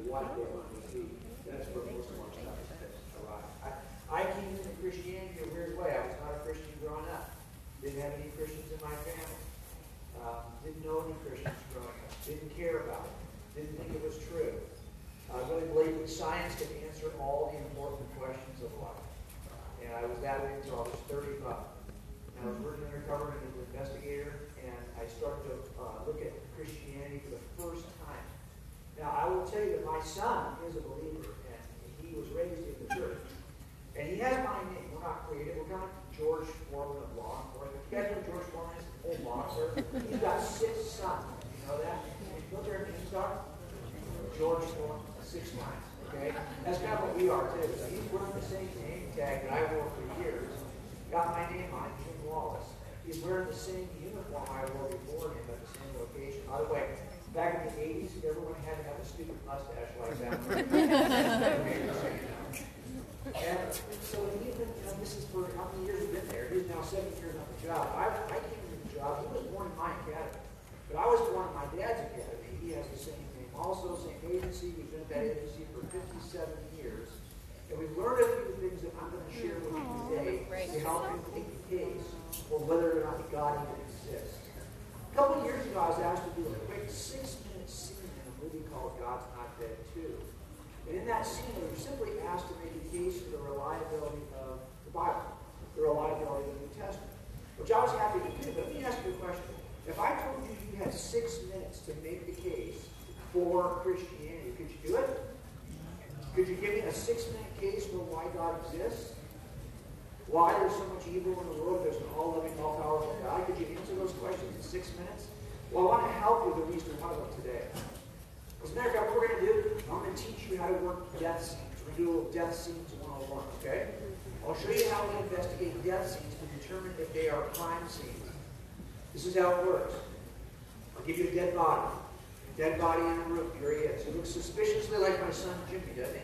what they want to be. That's where most of our stuff is arrived. I came into Christianity in a weird way. I was not a Christian growing up. Didn't have any Christians in my family. Didn't know any Christians growing up. Didn't care about it. Didn't think it was true. I really believed that science could answer all the important questions of life. And I was that way until I was 35. And I was working undercover as an investigator, and I started to look at Christianity for the first time. Now, I will tell you that my son is a believer, and he was raised in the church. And he has my name. We're not creative. We're kind of George Foreman of law enforcement. You guys know George Foreman is an old boxer. He's got 6 sons. You know that? Look there at the start. George Foreman, 6 times. Okay? That's kind of what we are, too. So he's wearing the same name tag that I wore for years. Got my name on it, Jim Wallace. He's wearing the same uniform I wore before him at the same location. By the way, back in the 80s, everyone had to have a stupid mustache like that. And so he been, this is for how many years he's been there. He's now 7 years on the job. I came to the job. He was born in my academy. But I was born in my dad's academy. He has the same name. Also, same agency. We've been at that agency for 57 years. And we've learned a few things that I'm going to share with you today to help you take the case for whether or not God even exists. A couple of years ago, I was asked to do a quick 6-minute scene in a movie called God's Not Dead 2. And in that scene, we were simply asked to make a case for the reliability of the Bible, the reliability of the New Testament, which I was happy to do. But let me ask you a question. If I told you you had 6 minutes to make the case for Christianity, could you do it? Could you give me a 6-minute case for why God exists? Why there's so much evil in the world, there's an all-loving, all-powerful God? Could you answer those questions in 6 minutes? Well, I want to help you with at least one of them today. As a matter of fact, what we're going to do, I'm going to teach you how to work death scenes. We're going to do a little death scenes 101, okay? I'll show you how we investigate death scenes to determine if they are crime scenes. This is how it works. I'll give you a dead body. A dead body in a room. Here he is. He looks suspiciously like my son Jimmy, doesn't he?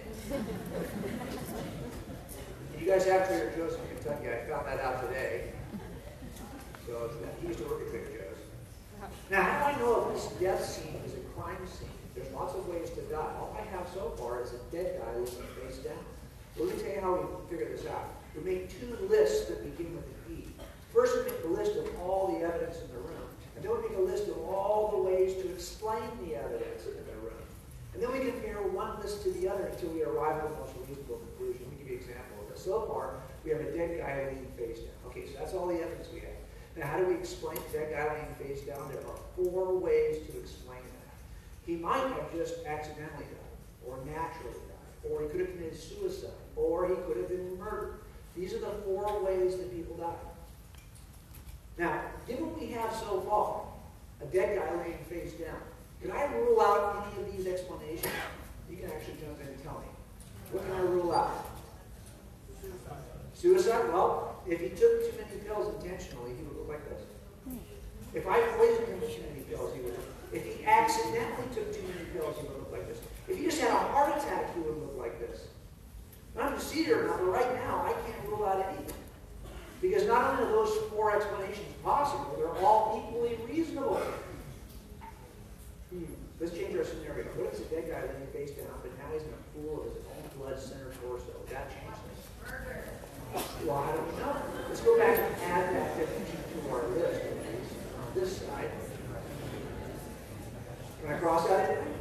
You guys have Trader Joe's in Kentucky. I found that out today. So he used to work at Trader Joe's. Now, how do I know if this death scene is a crime scene? There's lots of ways to die. All I have so far is a dead guy looking face down. Let me tell you how we figure this out. We make 2 lists that begin with an E. First, we make a list of all the evidence in the room. And then we make a list of all the ways to explain the evidence in the room. And then we compare one list to the other until we arrive at the most reasonable conclusion. Let me give you an example of this. So far, we have a dead guy laying face down. Okay, so that's all the evidence we have. Now, how do we explain dead guy laying face down? There are 4 ways to explain that. He might have just accidentally died, or naturally died, or he could have committed suicide, or he could have been murdered. These are the 4 ways that people die. Now, given what we have so far, a dead guy laying face down, can I rule out any of these explanations? You can actually jump in and tell me. What can I rule out? Suicide? Well, if he took too many pills intentionally, he would look like this. If I poisoned him with too many pills, he would. If he accidentally took too many pills, he would look like this. If he just had a heart attack, he would look like this. Not to see it or not, but right now, I can't rule out anything. Because not only are those 4 explanations possible, they're all equally reasonable. Let's change our scenario. What if it's a dead guy laying face down, but now he's in a pool of his own blood-centered torso? Would that change this? Murder. Well, I don't know. Let's go back and add that definition to our list. On this side. Can I cross out anything?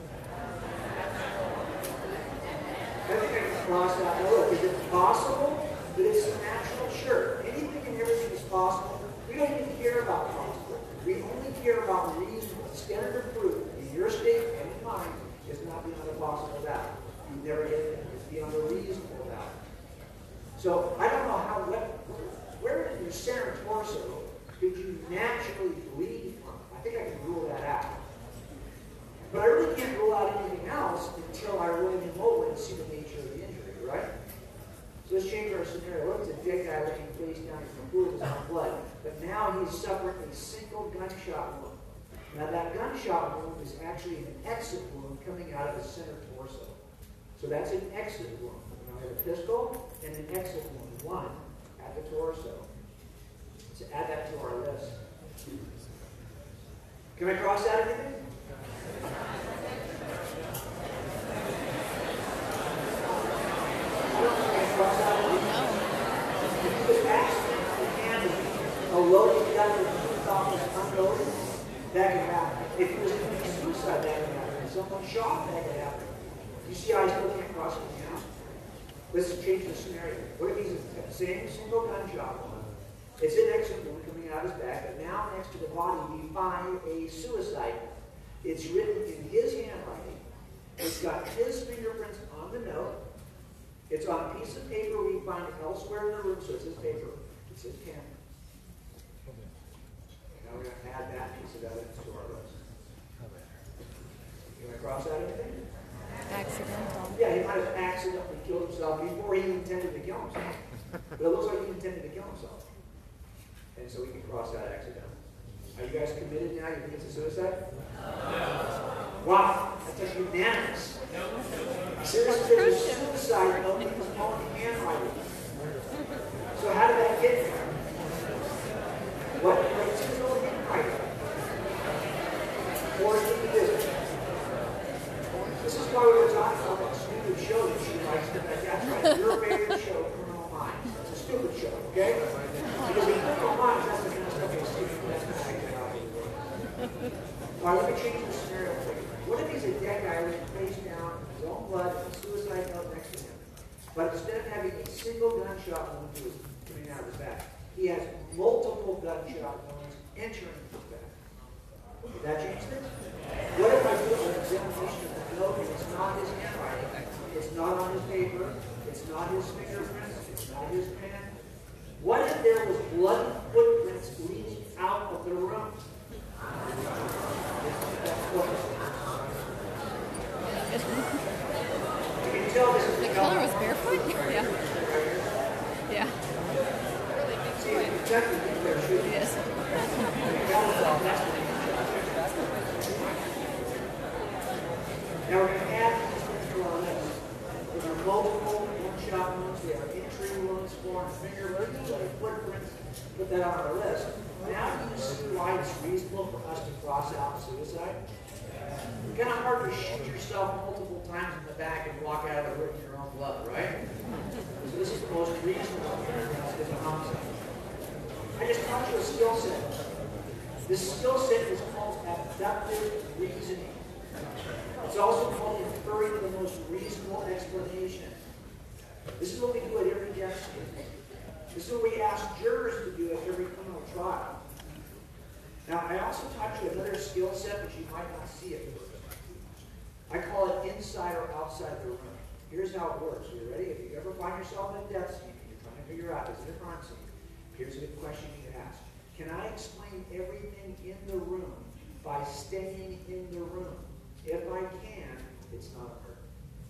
I think I can cross out. Now look, is it possible that it's natural? Sure. Anything and everything is possible. We don't even care about possible. We only care about reasonable. Standard of proof in your state and in mine is not beyond a possible doubt. You never get it. It's beyond a reasonable doubt. So I don't know how, where in your center torso could you naturally bleed from? I think I can rule that out. But I really can't rule out anything else until I roll him over and see the nature of the injury, right? So let's change our scenario. Look, it's a dead guy laying face down in the pool of his own blood. But now he's suffering a single gunshot wound. Now that gunshot wound is actually an exit wound coming out of his center torso. So that's an exit wound. Now we have a pistol and an exit wound, one at the torso. So add that to our list. Can I cross out anything? someone's shop that could happen. You see how I still can't cross it now? Let's change the scenario. What if he's the same single gunshot wound? It's an exit wound coming out of his back, but now next to the body we find a suicide. It's written in his handwriting. It's got his fingerprints on the note. It's on a piece of paper we find elsewhere in the room, so it's his paper. It's his pen. Now we're going to add that piece of evidence to our list. You want to cross out anything? Accidental. Yeah, he might have accidentally killed himself before he intended to kill himself. But it looks like he intended to kill himself. And so we can cross out accidental. Are you guys committed now? You think it's a suicide? Wow, that's a unanimous. Seriously, there's a suicide note in his own handwriting. So how did that get there? What? It's his own handwriting. Or is it the business? This is why we were talking about that stupid show that she likes. That's right, your favorite show, Criminal Minds. It's a stupid show, okay? Because in Criminal Minds, that's the kind of stuff that's stupid. That's not actually how it works. All right, let me change the scenario for you. What if he's a dead guy laying face down, his own blood, and a suicide note next to him? But instead of having a single gunshot wound coming out of his back, he has multiple gunshot wounds entering his back. Would that change things? What if I do an examination of the note and it's not his handwriting, it's not on his paper, it's not his fingerprints, it's not his pen? What if there was bloody footprints leading out of the room? You can tell this is The killer was barefoot? Yeah. Yeah. See, it's definitely there, shooting. Yes. Now we're going to add these things to our list. There are multiple one-shot wounds, there are entry wounds, foreign finger wounds, footprints. Put that on our list. Now do you see why it's reasonable for us to cross out suicide? It's kind of hard to shoot yourself multiple times in the back and walk out of the room in your own blood, right? So this is the most reasonable is a homicide. I just taught you a skill set. This skill set is called abductive reasoning. It's also called inferring the most reasonable explanation. This is what we do at every death scene. This is what we ask jurors to do at every criminal trial. Now, I also taught you another skill set which you might not see at first. I call it inside or outside the room. Here's how it works. Are you ready? If you ever find yourself in a death scene and you're trying to figure out, is it a crime scene? Here's a good question you can ask. Can I explain everything in the room by staying in the room? If I can, it's not a murder.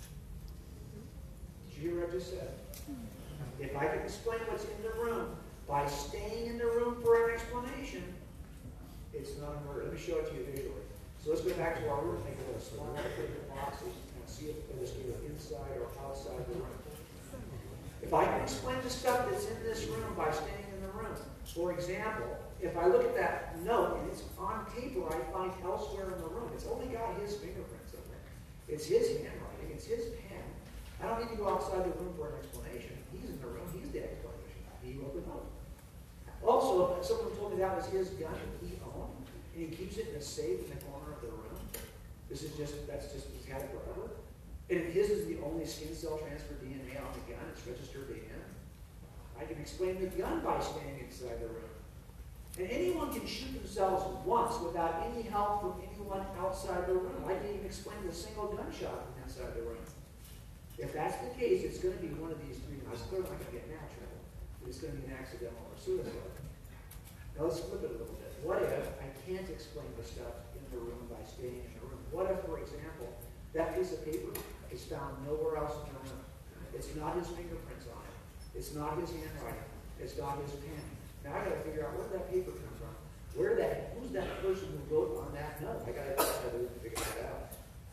Did you hear what I just said? If I can explain what's in the room by staying in the room for an explanation, it's not a murder. Let me show it to you visually. So let's go back to our room. Make a small paper boxes and see if it's either inside or outside the room. If I can explain the stuff that's in this room by staying in the room, for example, if I look at that note and it's on paper I find elsewhere in the room, it's only got his fingerprints on it. It's his handwriting. It's his pen. I don't need to go outside the room for an explanation. He's in the room. He's the explanation. He wrote the note. Also, if someone told me that was his gun that he owned, and he keeps it in a safe in the corner of the room, he's had it forever. And if his is the only skin cell transfer DNA on the gun, it's registered to him. I can explain the gun by staying inside the room. And anyone can shoot themselves once without any help from anyone outside the room. I can't even explain the single gunshot from inside the room. If that's the case, it's going to be one of these three. Now, it's clearly not going to be a natural. It's going to be an accidental or suicide. Now, let's flip it a little bit. What if I can't explain the stuff in the room by staying in the room? What if, for example, that piece of paper is found nowhere else in the room? It's not his fingerprints on it. It's not his handwriting. It's not his pen. Now I got to figure out where that paper comes from. Who's that person who wrote on that note? I got to figure that out.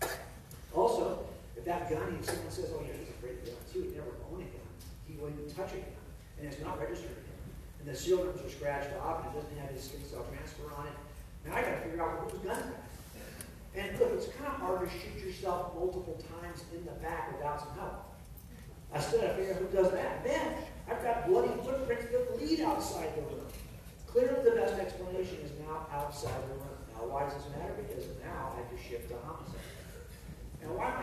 Also, if that gun, if someone says, "Oh yeah, he's a great gun too," he never owned a gun. He wouldn't touch a gun, and it's not registered to him. And the seal numbers are scratched off, and it doesn't have his skin cell transfer on it. Now I got to figure out whose gun is that. And look, it's kind of hard to shoot yourself multiple times in the back without some help. I still got to figure out who does that. Then I've got bloody footprints that lead outside the room. Clearly, the best explanation is now outside the room. Now, why does this matter? Because now I have to shift to homicide.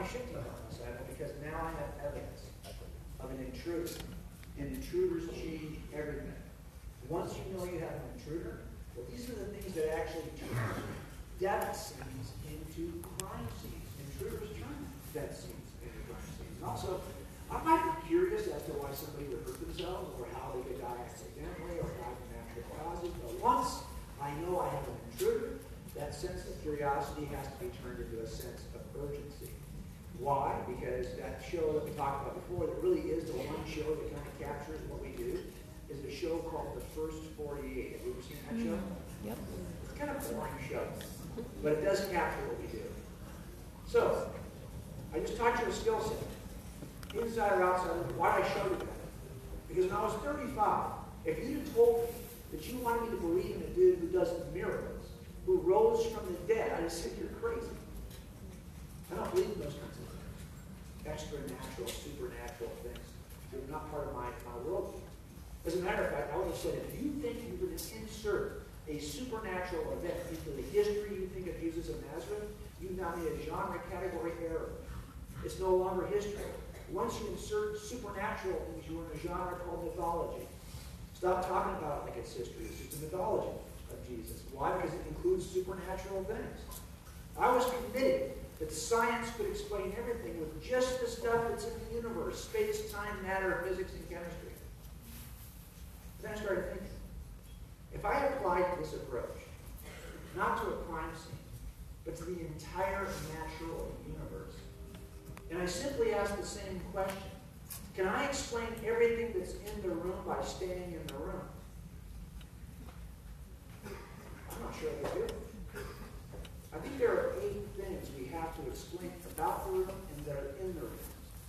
shifting on this, Admiral, because now I have evidence of an intruder. And intruders change everything. Once you know you have an intruder, well, these are the things that actually turn death scenes into crime scenes. Intruders turn death scenes into crime scenes. And also, I might be curious as to why somebody would hurt themselves or how they could die accidentally or die from natural causes. But once I know I have an intruder, that sense of curiosity has to be turned into a sense of urgency. Why? Because that show that we talked about before that really is the one show that kind of captures what we do is a show called The First 48. Have you ever seen that show? Yep. It's kind of a boring show, but it does capture what we do. So, I just taught you a skill set. Inside or outside, why did I show you that? Because when I was 35, if you had told me that you wanted me to believe in a dude who does miracles, who rose from the dead, I'd have said, you're crazy. I don't believe in those kinds of things. Extra-natural, supernatural things. They're not part of my world. As a matter of fact, I would have said, if you think you would insert a supernatural event into the history you think of Jesus of Nazareth, you've now made a genre category error. It's no longer history. Once you insert supernatural things, you're in a genre called mythology. Stop talking about it like it's history. It's just a mythology of Jesus. Why? Because it includes supernatural things. I was convinced that science could explain everything with just the stuff that's in the universe, space, time, matter, physics, and chemistry. Then I started thinking, if I applied this approach, not to a crime scene, but to the entire natural universe, and I simply asked the same question, can I explain everything that's in the room by staying in the room? I'm not sure they do. I think there are 8 things we have to explain about the room and that are in the room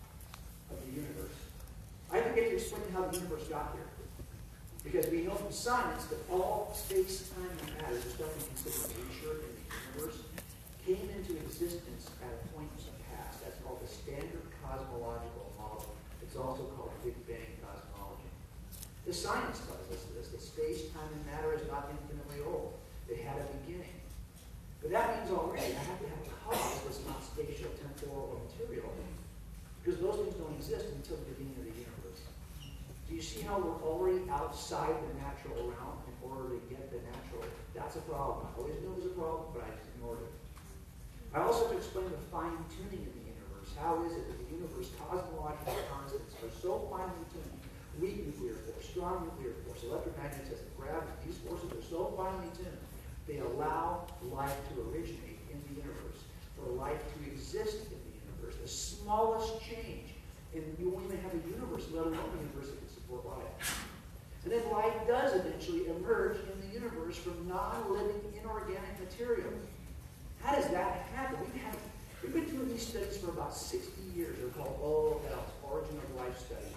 of the universe. I have to get to explain how the universe got here. Because we know from science that all space, time, and matter, the stuff we consider nature in the universe, came into existence at a point in the past. That's called the standard cosmological model. It's also called Big Bang cosmology. The science tells us this, that space, time, and matter is not infinitely old. It had a beginning. But that means already I have to have a cause that's not spatial, temporal, or material. Because those things don't exist until the beginning of the universe. Do you see how we're already outside the natural realm in order to get the natural? That's a problem. I always knew it was a problem, but I just ignored it. I also have to explain the fine-tuning in the universe. How is it that the universe cosmological constants are so finely tuned? Weak nuclear force, strong nuclear force, electromagnetism, gravity, these forces are so finely tuned. They allow life to originate in the universe, for life to exist in the universe. The smallest change, and you won't even have a universe, let alone a universe that can support life. And then life does eventually emerge in the universe from non-living inorganic material. How does that happen? We've been doing these studies for about 60 years. They're called OLS, Origin of Life Studies.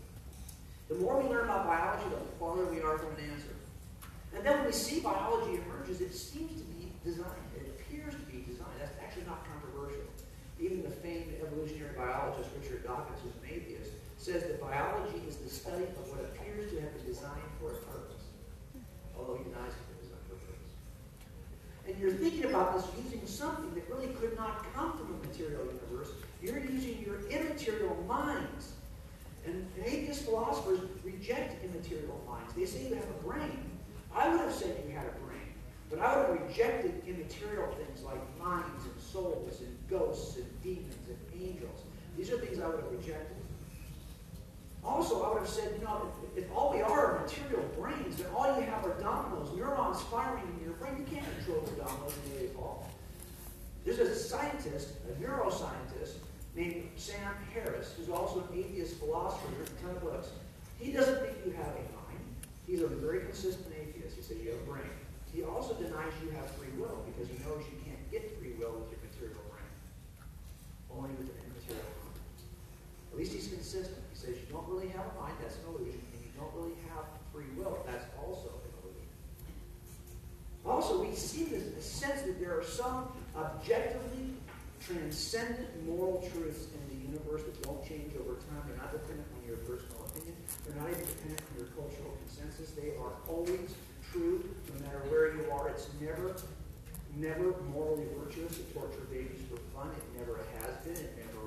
The more we learn about biology, the farther we are from an answer. And then when we see biology emerges, it seems to be designed. It appears to be designed. That's actually not controversial. Even the famed evolutionary biologist Richard Dawkins, who's an atheist, says that biology is the study of what appears to have been designed for a purpose. Although he denies it was not for a purpose. And you're thinking about this using something that really could not come from a material universe. You're using your immaterial minds. And atheist philosophers reject immaterial minds. They say you have a brain. I would have said you had a brain, but I would have rejected immaterial things like minds and souls and ghosts and demons and angels. These are things I would have rejected. Also, I would have said, if all we are material brains, then all you have are dominoes, neurons firing in your brain. You can't control the dominoes in the way they fall. There's a scientist, a neuroscientist, named Sam Harris, who's also an atheist philosopher, written a ton of books. He doesn't think you have a mind. He's a very consistent atheist. He says you have a brain. He also denies you have free will because he knows you can't get free will with your material brain. Only with an immaterial mind. At least he's consistent. He says you don't really have a mind, that's an illusion, and you don't really have free will, that's also an illusion. Also, we see this in the sense that there are some objectively transcendent moral truths in the universe that don't change over time. They're not dependent on your personal opinion. They're not even dependent on your cultural consensus. They are always true, no matter where you are. It's never morally virtuous to torture babies for fun. It never has been. It never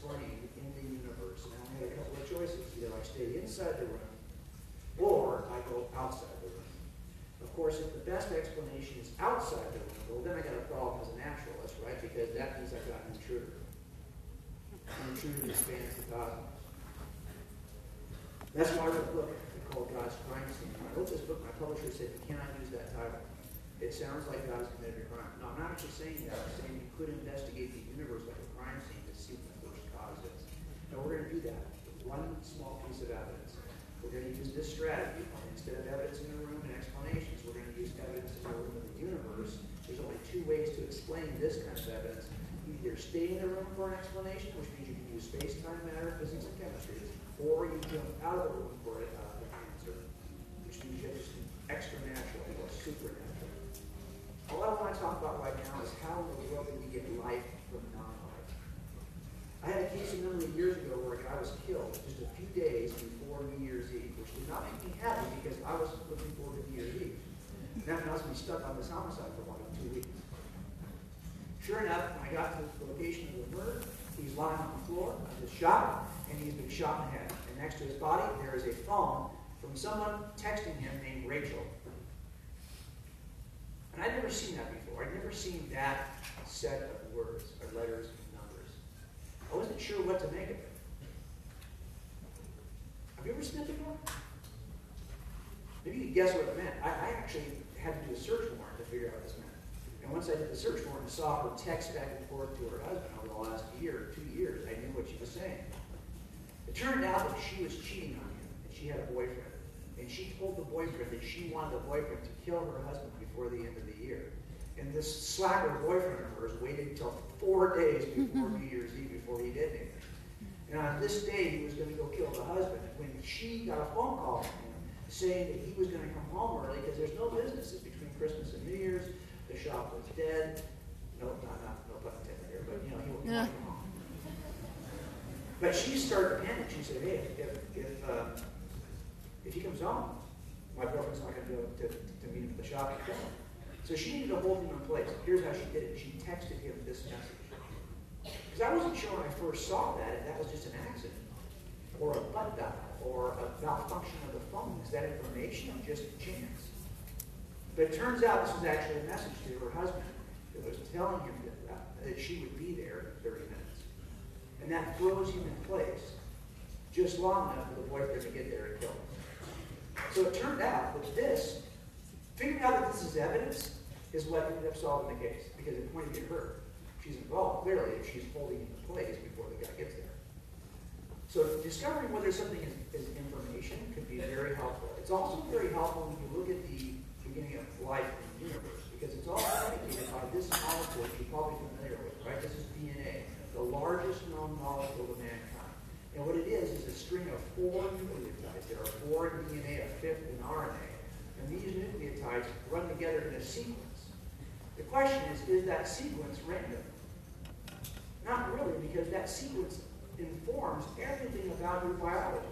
explain in the universe, and I only had a couple of choices. Either I stay inside the room, or I go outside the room. Of course, if the best explanation is outside the room, well, then I got a problem as a naturalist, right? Because that means I've got an intruder. An intruder that spans the cosmos. That's why I wrote a book called God's Crime Scene. When I wrote this book, my publisher said, you cannot use that title. It sounds like God has committed a crime. No, I'm not just saying that. I'm saying you could investigate the universe like a crime scene to see what the first cause is. And we're going to do that with one small piece of evidence. We're going to use this strategy. Instead of evidence in the room and explanations, we're going to use evidence in the room of the universe. There's only two ways to explain this kind of evidence. You either stay in the room for an explanation, which means you can use space-time, matter, physics, and chemistry, or you jump out of the room for an answer, which means you have just extra natural or supernatural. All I want to talk about right now is how in the world do we get life from non-life. I had a case a number of years ago where a guy was killed just a few days before New Year's Eve, which did not make me happy because I was looking forward to New Year's Eve. That caused me stuck on this homicide for like 2 weeks. Sure enough, when I got to the location of the murder, he's lying on the floor, he's shot, and he's been shot in the head. And next to his body, there is a phone from someone texting him named Rachel. And I'd never seen that before. I'd never seen that set of words, or letters, and numbers. I wasn't sure what to make of it. Have you ever seen it before? Maybe you could guess what it meant. I actually had to do a search warrant to figure out what this meant. And once I did the search warrant and saw her text back and forth to her husband over the last year, 2 years, I knew what she was saying. It turned out that she was cheating on him, and she had a boyfriend. And she told the boyfriend that she wanted the boyfriend to kill her husband before the end of the year. And this slacker boyfriend of hers waited until 4 days before New Year's Eve before he did anything. And on this day, he was going to go kill the husband. When she got a phone call from him saying that he was going to come home early because there's no businesses between Christmas and New Year's. The shop was dead. No pun intended here, but he won't come home. But she started to panic. She said, hey, if he comes home, my boyfriend's not going to be able to meet him at the shop and kill him. So she needed to hold him in place. Here's how she did it. She texted him this message. Because I wasn't sure when I first saw that if that was just an accident, or a butt dial, or a malfunction of the phone. Is that information or just chance? But it turns out this was actually a message to her husband that was telling him that she would be there in 30 minutes. And that throws him in place just long enough for the boyfriend to get there and kill him. So it turned out that figuring out that this is evidence is what ended up solving the case, because it pointed at her. She's involved, clearly, if she's holding him in place before the guy gets there. So discovering whether something is information could be very helpful. It's also very helpful when you look at the beginning of life in the universe, because it's all predicated by this molecule you're probably familiar with, right? This is DNA, the largest known molecule of mankind. And what it is a string of 4 nucleotides. There are 4 in DNA, a 5th in RNA. And these nucleotides run together in a sequence. The question is that sequence random? Not really, because that sequence informs everything about your biology.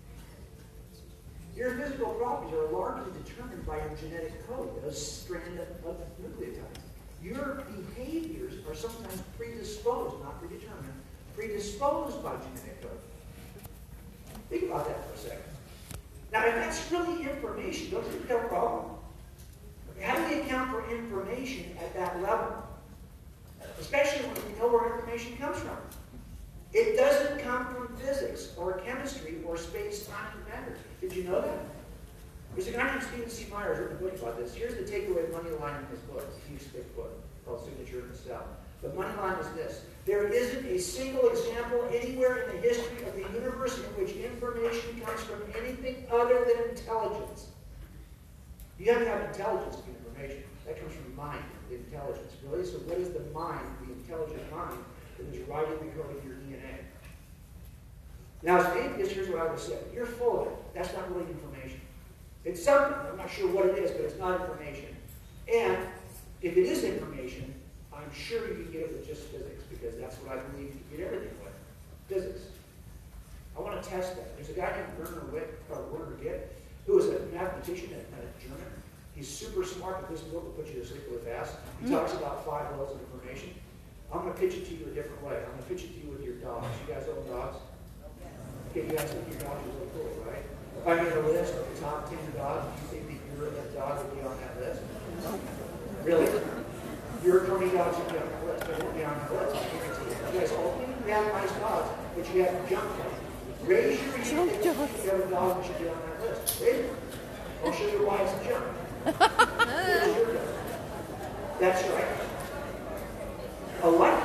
Your physical properties are largely determined by your genetic code, those strand of nucleotides. Your behaviors are sometimes predisposed, not predetermined, predisposed by genetic code. Think about that for a second. Now, if that's really information, don't you think we have a problem? How do we account for information at that level? Especially when we know where information comes from. It doesn't come from physics or chemistry or space-time and matter. Did you know that? There's a guy named Stephen C. Myers wrote a book about this. Here's the takeaway money line in his book. It's a huge, thick book called Signature in the Cell. The money line is this. There isn't a single example anywhere in the history of the universe in which information comes from anything other than intelligence. You have to have intelligence for information. That comes from mind, the intelligence. Really? So what is the mind, the intelligent mind, that is writing the code of your DNA? Now, as an atheist, here's what I would say. You're full of it. That's not really information. It's something. I'm not sure what it is, but it's not information. And if it is information, I'm sure you can get it with just physics, because that's what I believe you can get everything with. Physics. I want to test that. There's a guy named Werner Gitt, who is a mathematician and a German. He's super smart, but this book will put you to sleep really fast. He talks about 5 levels of information. I'm going to pitch it to you a different way. I'm going to pitch it to you with your dogs. You guys own dogs? Okay, you guys think your dog is really cool, right? If I made a list of the top 10 dogs, do you think that your dog would be on that list? Really? Your 20 dogs would be on that list. They won't be on that list. You guys all think you have nice dogs, but you have junk dogs. Raise your hand if you have a dog that should be on that list. Raise it. I'll show you why it's junk. Raise your dog. That's right. A what?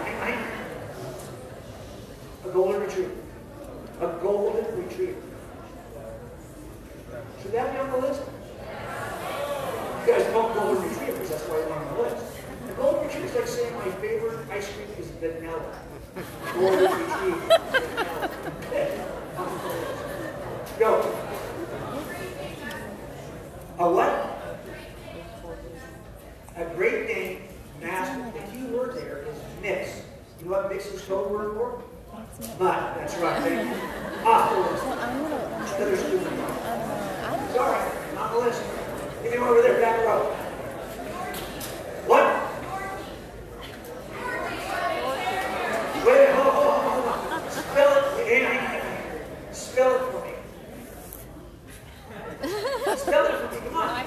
A golden retriever. A golden retriever. Should that be on the list? You guys call golden retrievers, that's why they're on the list. A golden retriever is like saying my favorite ice cream is vanilla. Golden retriever. Vanilla. Okay. Go. A what? A Great Dane Mastiff. The key word there is mix. You know what mix is code word for? Mud. That's right. Thank you. Off the list. Another stupid one. It's all right. On the list. Give me one over there. Back row. What? Wait. Hold on. Spell it. Hang on. Spell it for me. Spell it for me. Come on.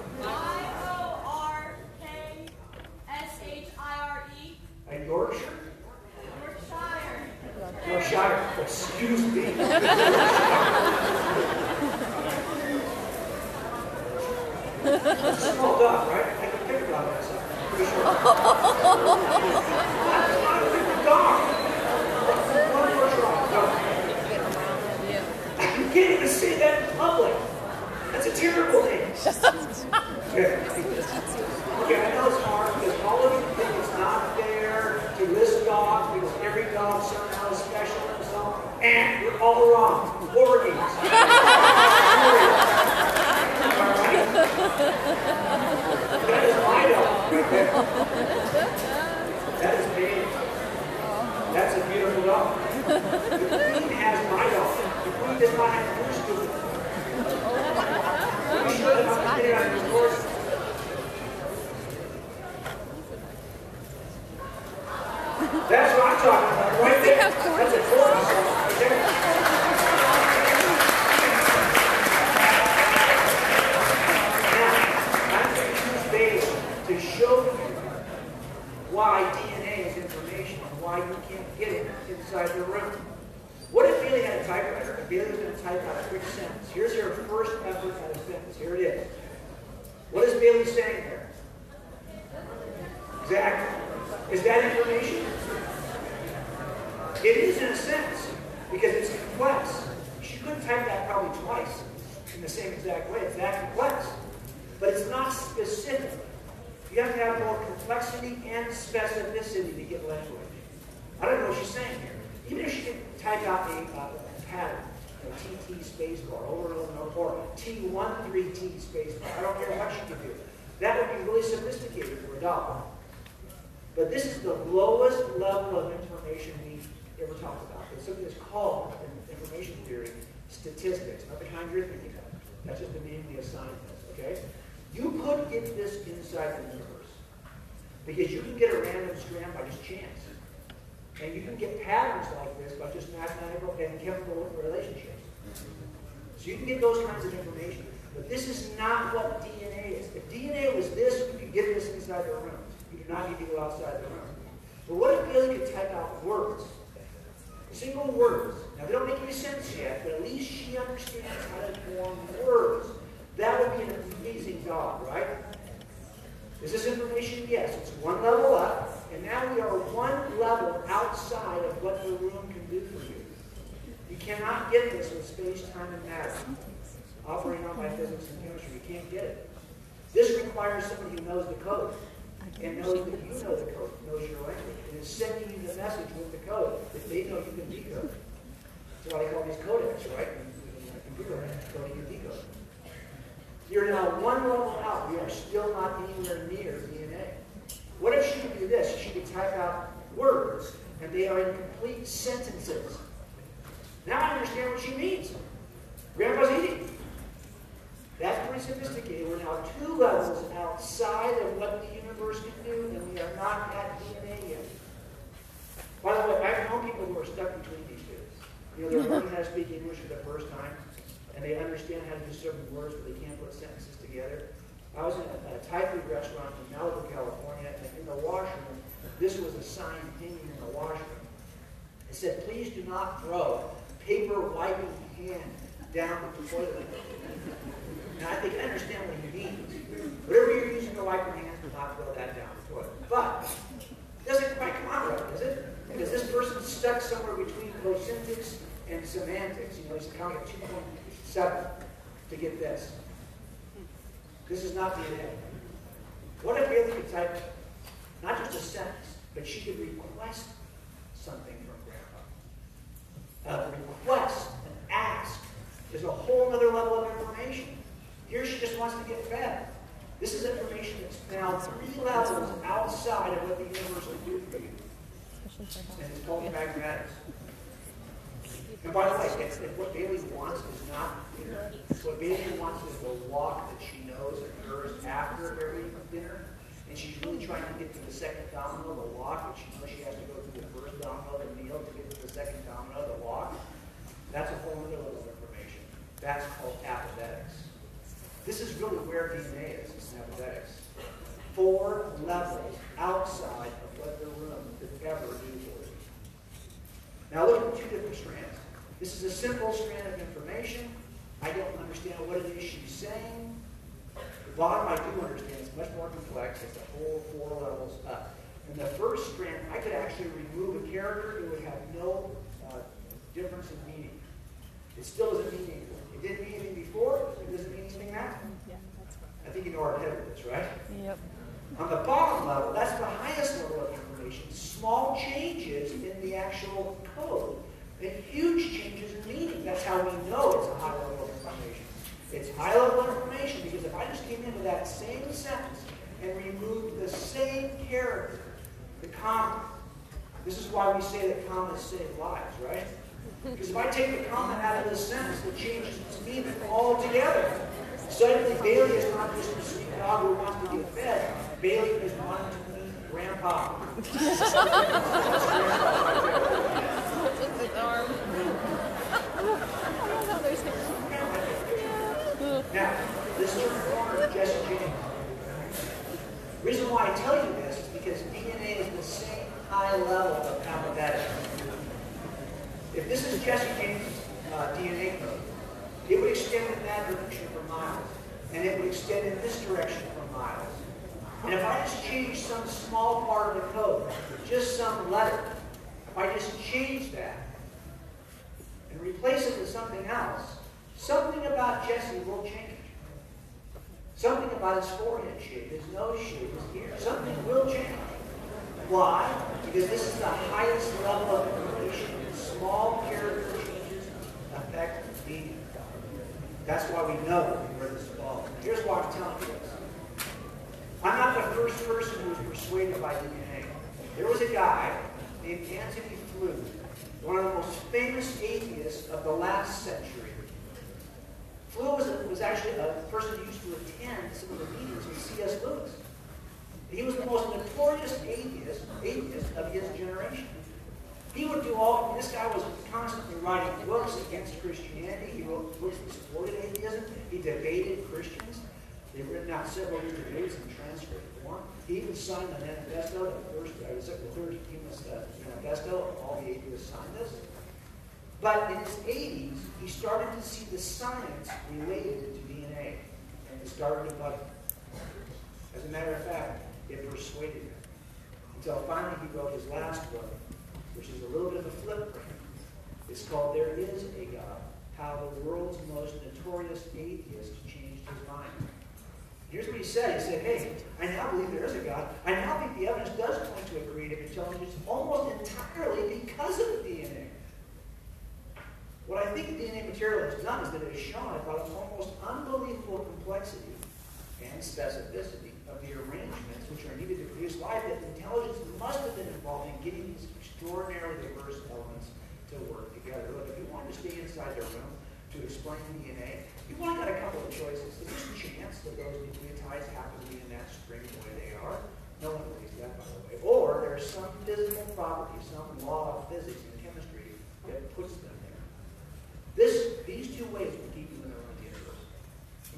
A Yorkshire? Yorkshire. Excuse me. It's a small dog, right? I can pick a dog myself. Pretty sure. That's not a big dog. One Yorkshire. No. You can't even say that in public. That's a terrible name. Okay. Okay, I know it's hard because all of you think it's not fair to list dogs because every dog somehow is special and so on. And you're all wrong. Corgis. Alright? That is my dog right there. That is me. That's a beautiful dog. The Queen has my dog. The Queen does not have your stupid. Let me show you how to get it on your horse. That's what I'm talking about, right there. That's a corgi right there. Now, I'm going to use Bailey to show you why DNA is information and why you can't get it inside the room. What if Bailey had a typewriter and Bailey was going to type out a quick sentence? Here's her first effort at a sentence. Here it is. What is Bailey saying there? Exactly. Is that information? It is in a sense, because it's complex. She couldn't type that probably twice in the same exact way. It's that complex. But it's not specific. You have to have more complexity and specificity to get language. I don't know what she's saying here. Even if she can type out a pattern, a TT space bar over and over and over, or T13T space bar, I don't care what she can do. That would be really sophisticated for a dog. But this is the lowest level of information we ever talked about. It's something that's called, in information theory, statistics. Not the kind you're thinking of. That's just the name we assign this, okay? You could get this inside the universe. Because you can get a random strand by just chance. And you can get patterns like this by just mathematical and chemical relationships. So you can get those kinds of information. But this is not what DNA is. If DNA was this, you could get this inside the room. You do not need to go outside the room. But what if Bailey could type out words? Single words. Now, they don't make any sense yet, but at least she understands how to form words. That would be an amazing dog, right? Is this information? Yes. It's one level up, and now we are one level outside of what the room can do for you. You cannot get this with space, time, and matter. Operating on by physics and chemistry. You can't get it. This requires somebody who knows the code. And knows that you know the code, knows your language, and is sending you the message with the code that they know you can decode. That's why they call these codecs, right? Computer coding and decoding. You're now one level out. We are still not anywhere near DNA. What if she could do this? She could type out words, and they are in complete sentences. Now I understand what she means. Grandpa's eating. That's pretty sophisticated. We're now two levels outside of what the universe can do, and we are not at DNA yet. By the way, I've known people who are stuck between these two. You know, they're learning how to speak English for the first time, and they understand how to do certain words, but they can't put sentences together. I was in a Thai food restaurant in Malibu, California, and in the washroom, this was a sign hanging in the washroom. It said, "Please do not throw paper wiping hand down the toilet." And I think I understand what he means. Whatever you're using to wipe your hands, do not throw that down the toilet. But it doesn't quite come out right, does it? Because this person's stuck somewhere between prosynthics and semantics. You know, he's counting at 2.7 to get this. This is not DNA. What if Haley could type not just a sentence, but she could request something from Grandpa? A request, an ask, is a whole other level of information. Here she just wants to get fed. This is information that's now 3 levels outside of what the universe will do for you. And it's called pragmatics. And by the way, if what Bailey wants is not dinner, what Bailey wants is the walk that she knows occurs after every dinner, and she's really trying to get to the second domino, the walk, but she knows she has to go through the first domino, the meal, to get to the second domino, the walk. That's a whole other level of information. That's called apathetics. This is really where DNA is, it's apathetics. 4 levels outside of what the room could ever do for you. Now look at 2 different strands. This is a simple strand of information. I don't understand what it is she's saying. The bottom I do understand. It's much more complex. It's a whole 4 levels up. In the first strand, I could actually remove a character. It would have no difference in meaning. It still doesn't mean anything. It didn't mean anything before. It doesn't mean anything now. Yeah, that's right. I think you know our head with this, right? Yep. On the bottom level, that's the highest level of information. Small changes in the actual code make huge changes in meaning. That's how we know it's a high level of information. It's high level information because if I just came into that same sentence and removed the same character, the comma, this is why we say that commas save lives, right? Because if I take the comma out of this sentence, it changes its meaning altogether. Suddenly, Bailey is not just a sweet dog who wants to get fed. Bailey is wanting to meet Grandpa. Now, this is the corner of Jesse James. The reason why I tell you this is because DNA is the same high level of apathetics. If this is Jesse James' DNA code, it would extend in that direction for miles, and it would extend in this direction for miles. And if I just change some small part of the code, just some letter, if I just change that and replace it with something else, something about Jesse will change. Something about his forehead shape, his nose shape, his ear, something will change. Why? Because this is the highest level of information. Small character changes affect meaning. That's why we know where this falls. Here's why I'm telling you this. I'm not the first person who was persuaded by DNA. There was a guy named Antony Flew, one of the most famous atheists of the last century. Flew was actually a person who used to attend some of the meetings with C.S. Lewis. He was the most notorious atheist of his generation. He would do all, this guy was constantly writing books against Christianity. He wrote books that supported atheism. He debated Christians. They've written out several year debates in transcript form. He even signed the manifesto, the third humanist manifesto. All the atheists signed this. But in his 80s, he started to see the science related to DNA. And it started to bug him. As a matter of fact, it persuaded him. Until finally he wrote his last book, which is a little bit of a flip for him. It's called There Is a God, How the World's Most Notorious Atheist Changed His Mind. Here's what he said. He said, hey, I now believe there is a God. I now think the evidence does point to a creative intelligence almost entirely because of the DNA. What I think the DNA material has done is that it has shown about an almost unbelievable complexity and specificity of the arrangements which are needed to produce life, that intelligence must have been involved in getting these extraordinarily diverse elements to work together. Look, if you wanted to stay inside the room to explain DNA, you've only got a couple of choices. There's a chance that those nucleotides happen to be in that string the way they are. No one believes that, by the way. Or there's some physical property, some law of physics and chemistry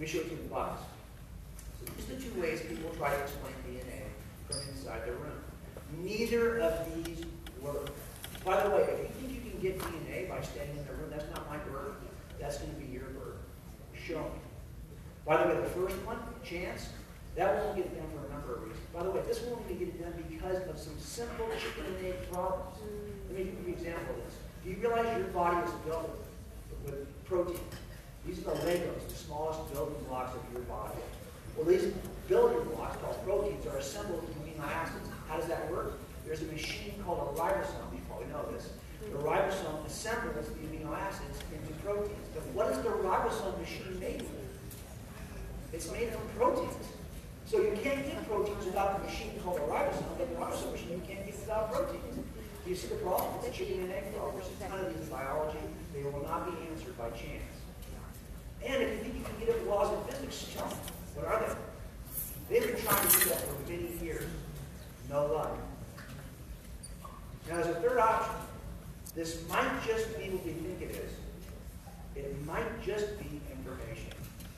me show you the box. So these are the two ways people try to explain DNA from inside the room. Neither of these work. By the way, if you think you can get DNA by standing in the room, that's not my burden. That's going to be your burden. Show me. By the way, the first one, chance, that won't get done for a number of reasons. By the way, this won't even get done because of some simple chicken and egg problems. Let me give you an example of this. Do you realize your body is built with protein? These are the Legos, the smallest building blocks of your body. Well, these building blocks, called proteins, are assembled from amino acids. How does that work? There's a machine called a ribosome. You probably know this. The ribosome assembles the amino acids into proteins. But what is the ribosome machine made of? It's made from proteins. So you can't get proteins without the machine called a ribosome, but the ribosome machine you can't get without proteins. Do you see the problem? It's a chicken and egg problem. There's a ton of these in biology. They will not be answered by chance. And if you think you can get at the laws of physics, tell me. What are they? They've been trying to do that for many years. No luck. Now, as a third option, this might just be what we think it is. It might just be information.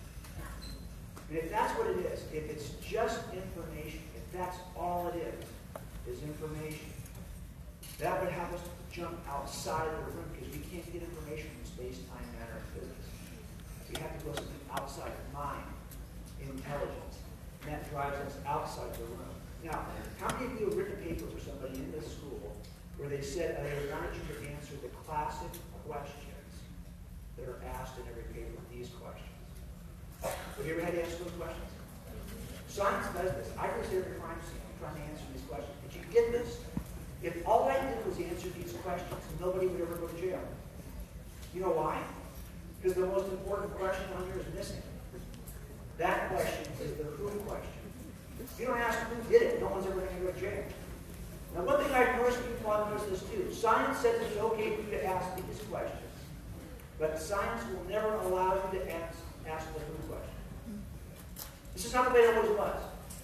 And if that's what it is, if it's just information, if that's all it is information, that would have us jump outside of the room because we can't get information from space, time, matter, and physics. We have to go something outside mind, intelligence. And that drives us outside the room. Now, how many of you have written a paper for somebody in this school where they said they wanted you to answer the classic questions that are asked in every paper, these questions? Have you ever had to answer those questions? Science does this. I go to every crime scene. I'm trying to answer these questions. Did you get this? If all I did was answer these questions, nobody would ever go to jail. You know why? Because the most important question on here is missing. That question is the who question. If you don't ask who did it, no one's ever going to go to jail. Now, one thing I've noticed, people have noticed this too. Science says it's okay for you to ask these questions. But science will never allow you to ask the who question. This is not the way it always was.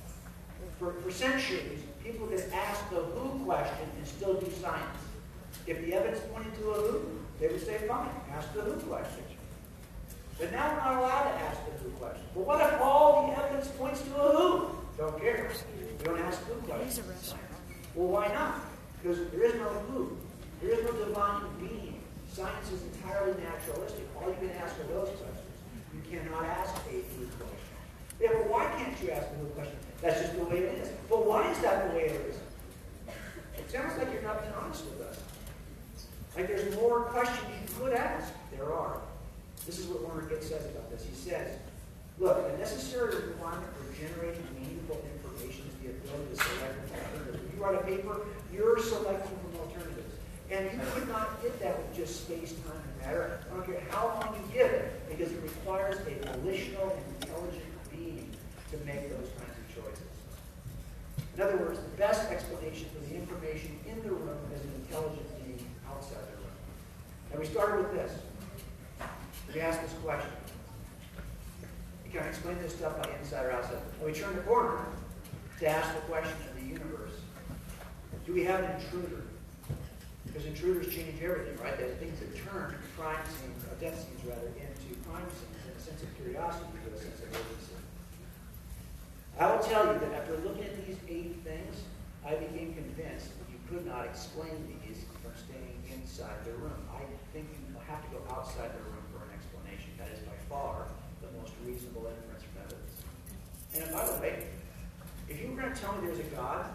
For centuries, people could ask the who question and still do science. If the evidence pointed to a who, they would say, fine, ask the who question. But now we're not allowed to ask the who question. But what if all the evidence points to a who? Don't care. We don't ask who questions. Well, why not? Because there is no who. There is no divine being. Science is entirely naturalistic. All you can ask are those questions. You cannot ask a who question. Yeah, but why can't you ask the who question? That's just the way it is. But why is that the way it is? It sounds like you're not being honest with us. Like there's more questions you could ask. There are. This is what Werner Gitt says about this. He says, look, the necessary requirement for generating meaningful information is the ability to select from alternatives. When you write a paper, you're selecting from alternatives. And you could not get that with just space, time, and matter. I don't care how long you give it, because it requires a volitional and intelligent being to make those kinds of choices. In other words, the best explanation for the information in the room is an intelligent being outside the room. And we started with this. We asked this question. You can explain this stuff by inside or outside. And we turn the corner to ask the question of the universe. Do we have an intruder? Because intruders change everything, right? There's things that turn crime scenes, or death scenes rather, into crime scenes in a sense of curiosity, with a sense of urgency. I will tell you that after looking at these 8 things, I became convinced that you could not explain these from staying inside the room. I think you have to go outside the room for an explanation. That is by far the most reasonable inference from evidence. And by the way, if you were going to tell me there's a God,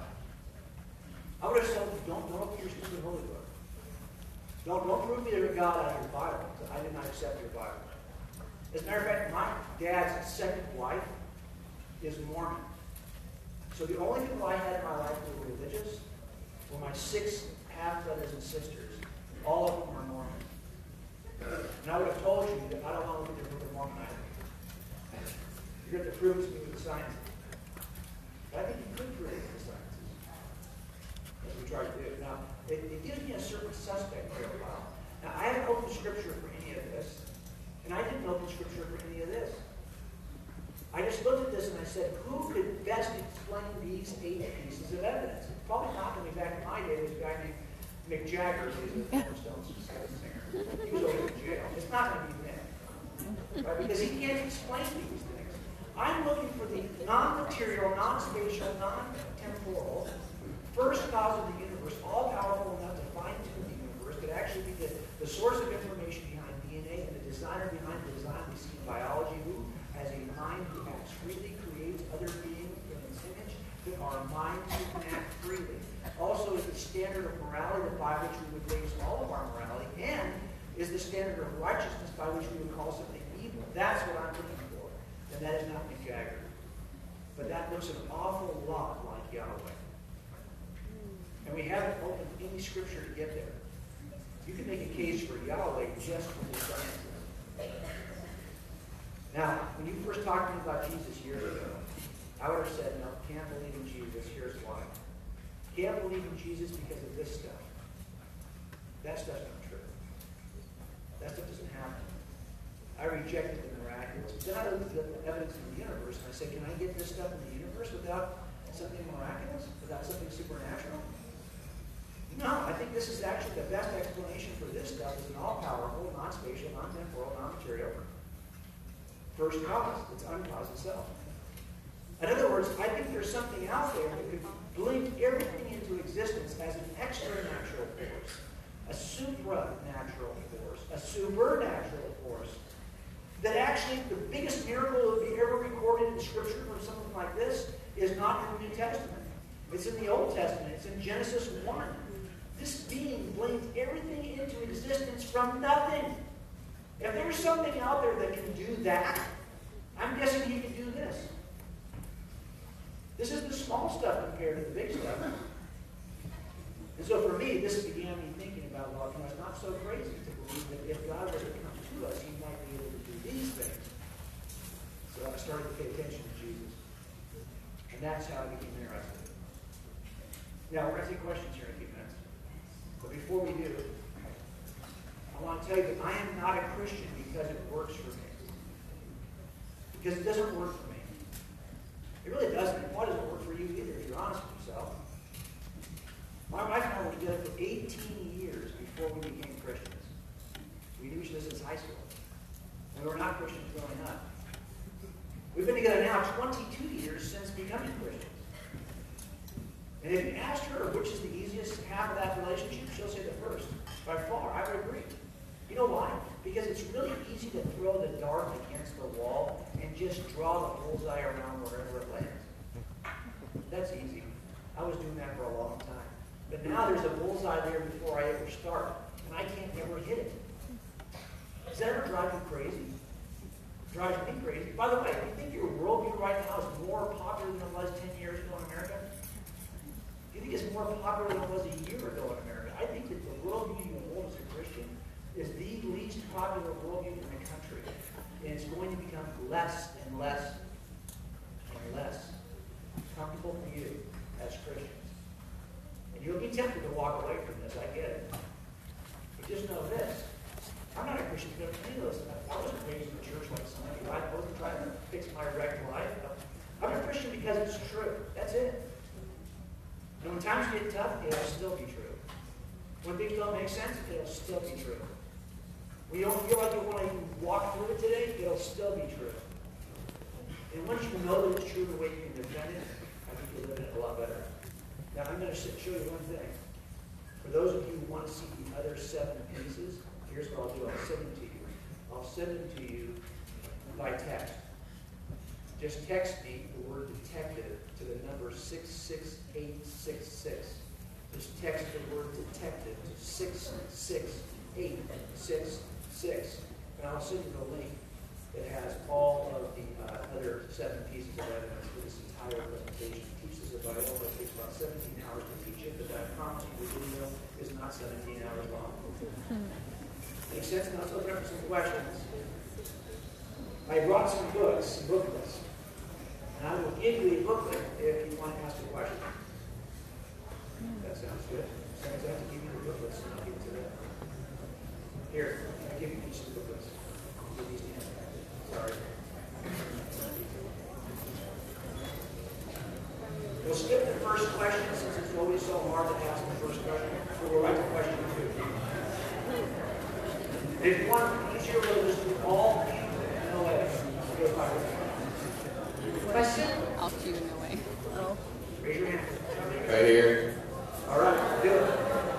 I would have said, don't open your stupid holy book. Don't prove me there's a God out of your Bible. I did not accept your Bible. As a matter of fact, my dad's second wife is Mormon. So the only people I had in my life who were religious were my 6 half-brothers and sisters. All of them are Mormon. And I would have told you that I don't want to look at the Book of Mormon either. You're going to prove it to me with the sciences. But I think you could prove it with the sciences. As we try to do. Now, it gives me a certain suspect profile. Now, I haven't opened Scripture for any of this, and I didn't open Scripture for any of this. I just looked at this and I said, who could best explain these 8 pieces of evidence? It's probably not going to be back in my day. There was a guy named Mick Jagger, who was a Stones singer. He was over in jail. It's not going to be him. Right? Because he can't explain these things. I'm looking for the non-material, non-spatial, non-temporal first cause of the universe, all-powerful enough to fine-tune the universe, could actually be the source of information behind DNA and the designer behind the design we see in biology, who has a mind who acts freely, creates other beings in its image, that our minds can act freely. Also is the standard of morality by which we would base all of our morality, and is the standard of righteousness by which we would call something evil. That's what I'm looking for. And that is not Mick Jagger. But that looks an awful lot like Yahweh. And we haven't opened any scripture to get there. You can make a case for Yahweh just from the science. Now, when you first talked to me about Jesus years ago, I would have said, no, can't believe in Jesus. Here's why. Can't believe in Jesus because of this stuff. That stuff's not true. That stuff doesn't happen. I rejected the miraculous. Then I looked at the evidence in the universe and I said, can I get this stuff in the universe without something miraculous? Without something supernatural? No, I think this is actually the best explanation for this stuff. Is an all-powerful, non-spatial, non-temporal, non-material first cause. It's uncaused itself. In other words, I think there's something out there that could blink everything into existence as an extra-natural force, a supranatural force, a supernatural force, that actually the biggest miracle that would be ever recorded in Scripture for something like this is not in the New Testament. It's in the Old Testament. It's in Genesis 1. This being blinked everything into existence from nothing. If there's something out there that can do that, I'm guessing he can do this. This is the small stuff compared to the big stuff. And so for me, this began me thinking about, well, it's not so crazy to believe that if God were to come to us, he might be able to do these things. So I started to pay attention to Jesus. And that's how I became interested. Now, we're going to take questions here in a few minutes. But before we do, I want to tell you that I am not a Christian because it works for me. Because it doesn't work for me. It really doesn't. Why doesn't work for you either, if you're honest with yourself? My wife and I were together for 18 years before we became Christians. We knew each other since high school. And we were not Christians growing up. We've been together now 22 years since becoming Christians. And if you asked her which is the easiest half of that relationship, she'll say the first. By far, I would agree. You know why? Because it's really easy to throw the dart against the wall and just draw the bullseye around wherever it lands. That's easy. I was doing that for a long time. But now there's a bullseye there before I ever start, and I can't ever hit it. Does that ever drive you crazy? It drives me crazy. By the way, do you think your worldview right now is more popular than it was 10 years ago in America? Do you think it's more popular than it was a year ago in America? I think that the worldview you hold as a Christian is the least popular worldview in the country. And it's going to become less and less and less comfortable for you as Christians. And you'll be tempted to walk away from this, I get it. But just know this. I'm not a Christian because of any of this. I wasn't raised in the church like some of you. I wasn't trying to fix my wrecked life. I'm a Christian because it's true. That's it. And when times get tough, it'll still be true. When things don't make sense, it'll still be true. When you don't feel like you want to even walk through it today, it'll still be true. And once you know that it's true the way you can defend it, I think you'll live in it a lot better. Now, I'm going to show you one thing. For those of you who want to see the other 7 pieces, here's what I'll do. I'll send them to you. I'll send them to you by text. Just text me the word detective to the number 66866. Just text the word detective to 66866. And I'll send you the link that has all of the other 7 pieces of evidence for this entire presentation. It teaches about it. It takes about 17 hours to teach it, but I promise you the video is not 17 hours long. Makes sense? Now let's open up for some questions. I brought some books, some booklets. And I will give you a booklet if you want to ask a question. That sounds good. Sounds like I have to give you the booklets, and I'll give it to them. Here, I'll give you each of the booklets. Give these to him. Sorry. We'll skip the first question since it's always so hard to ask the first question. So we'll write to question 2. If you want easier, we'll just do all no way. Go by Question? I'll cue no way. Oh. Raise your hand. Right here. All right, do it.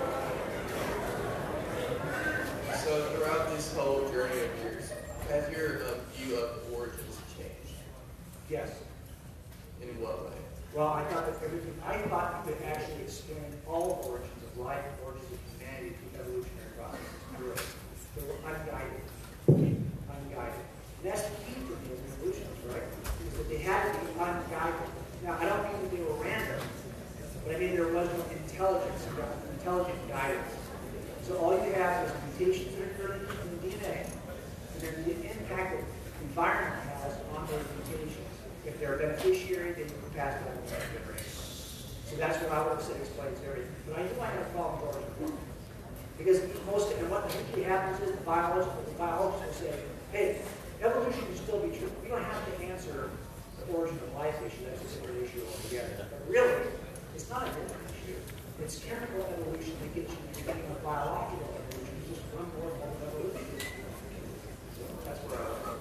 So throughout this whole journey of yours, has your view of origins changed? Yes. In what way? Well, I thought you could actually explain all origins of life, origins of humanity through evolutionary processes. Really. They were unguided. Unguided. And that's the key for me as an evolutionist, right? Is that they had to be unguided. Now, I don't mean that they were random, but I mean there was no intelligent guidance. So all you have is mutations that occur in the DNA, and then the impact that environment has on those mutations. If they're a beneficiary, then you can pass that on to the generation. So that's what I would say explains everything. But I knew I had a problem with origin. Because what usually happens is the biologists will say, hey, evolution will still be true. We don't have to answer the origin of life issue. That's a different issue altogether. But really, it's not a different issue. It's chemical evolution that gets you to thinking of biological evolution. It's just one more form of evolution. So that's where I was.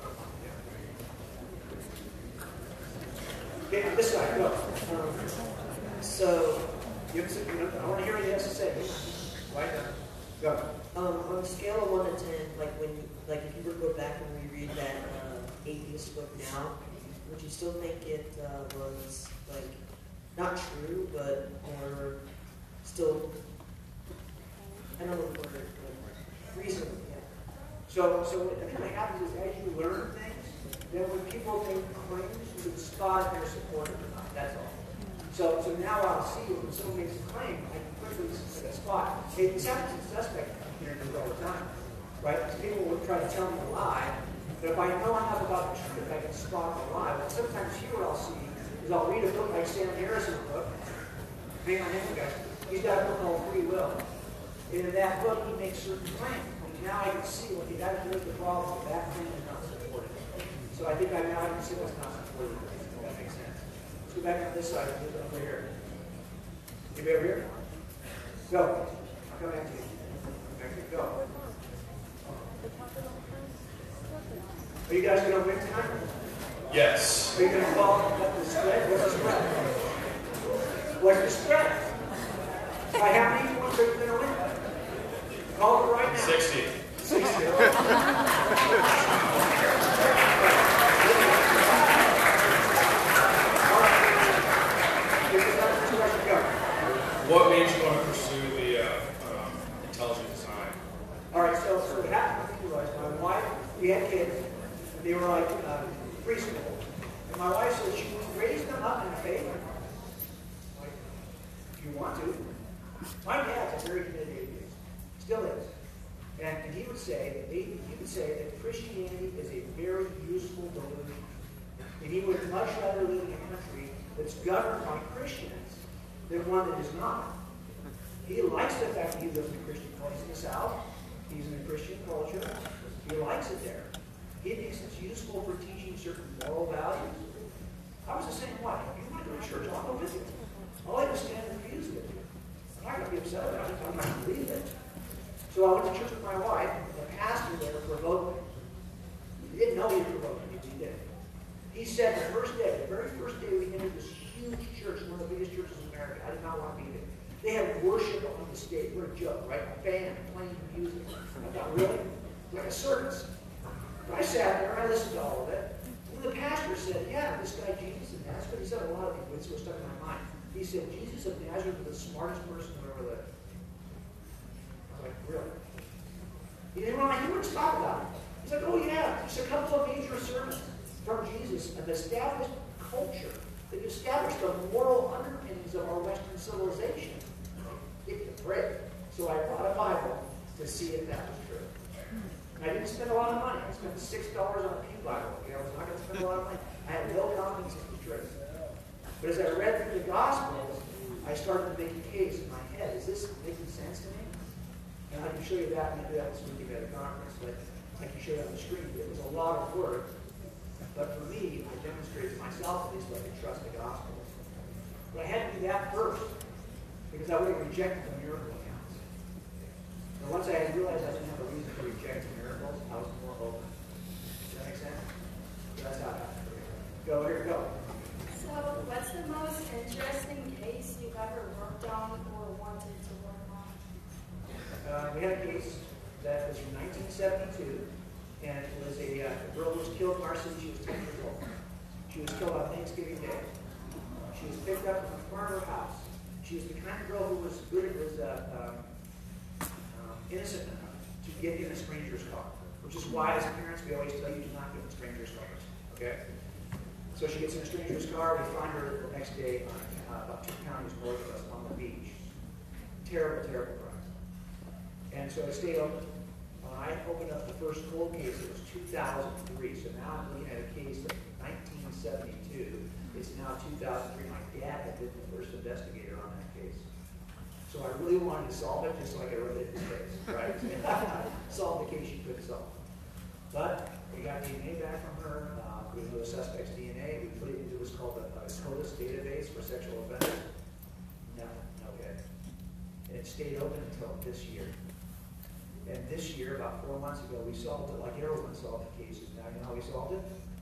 Okay, on this side, go. So, I want to hear what you have to say. Right now. Go. on a scale of 1 to 10, if you were to go back and reread that atheist book now, would you still think it was not true, but more still? I don't know the word, reasonable. Yeah. So I think what happens is as you learn things, then when people make claims, you can spot if they're supported or not. That's all. So now I'll see if when someone makes a claim, I can quickly spot. Hey, this happens to suspect hearings all the time, right? Because people will try to tell me a lie, but if I know enough about the truth, I can spot the lie. But sometimes here what I'll see is I'll read a book like Sam Harrison's book. Hang on, guys. He's got a book called Free Will. And in that book, he makes certain claims. And now I can see, well, that's really the problem. That claim is not supported. So I think now I can see what's not supported. If that makes sense. Let's go back on this side. Over here. You over here? Go. I'll come back to you. Go. Are you guys going to win tonight? Yes. Are you going to call up the spread? What's the spread? What's the spread? By how many points are you going to win? Call it right now. 60. 60. What made you want to pursue the intelligent design? All right, so what happened with me was my wife, we had kids, and they were like preschool. And my wife said she raised them up in the faith. Like, if you want to. My dad's a very committed atheist. Still is. And he would say that Christianity is a very useful delusion. And he would much rather live in a country that's governed by Christians than one that is not. He likes the fact that he lives in a Christian place in the South. He's in a Christian culture. He likes it there. He thinks it's useful for teaching certain moral values. I was the same way. If you want to go to church, I'll go with you. All I do is stand in the pews with you. I'm not going to be upset about it. I'm not going to leave it. So I went to church with my wife. The pastor there provoked me. He didn't know he was provoking me, but he did. He said the very first day we entered this huge church, one of the biggest churches in America. I did not want to be there. They had worship on the stage. What a joke, right? A band playing music. I thought, really? Like a circus. But I sat there and I listened to all of it. And the pastor said, yeah, this guy Jesus of Nazareth, he said a lot of things, but it's what stuck in my mind. He said, Jesus of Nazareth was the smartest person who ever lived. I was like, really? He wouldn't stop about it. He's like, oh yeah, there's a couple of major sermons from Jesus, an established culture that established the moral underpinnings of our Western civilization. Give me a break. So I brought a Bible to see if that was true. And I didn't spend a lot of money. I spent $6 on a Pew Bible. I was not going to spend a lot of money. I had no confidence in the truth. But as I read through the Gospels, I started to make a case in my head. Is this making sense to me? And I can show you that. Maybe that was when we at a conference, but I can show you on the screen. It was a lot of work. But for me, I demonstrated to myself at least that I could trust the gospel. But I had to do that first, because I would have rejected the miracle accounts. And once I had realized I didn't have a reason to reject miracles, I was more open. Does that make sense? So that's how it happened. Go here, go. 1972, and it was a girl who was killed in our city. She was 10 years old. She was killed on Thanksgiving Day. She was picked up from the front of her house. She was the kind of girl who was good, innocent enough to get in a stranger's car, which is why, as parents, we always tell you do not get in strangers' cars. Okay? So she gets in a stranger's car. We find her the next day about 2 counties north of us on the beach. Terrible, terrible crime. And so I stayed open. When I opened up the first cold case, it was 2003. So now I'm looking at a case of 1972. It's now 2003. My dad had been the first investigator on that case. So I really wanted to solve it, just like I wrote it in this case, right? Solve the case you couldn't solve. But we got DNA back from her. We know the suspect's DNA. We put it into what's called a CODIS database for sexual offenders. Nothing, no hit. And it stayed open until this year. And this year, about 4 months ago, we solved it like everyone solved the cases. Now you know how we solved it?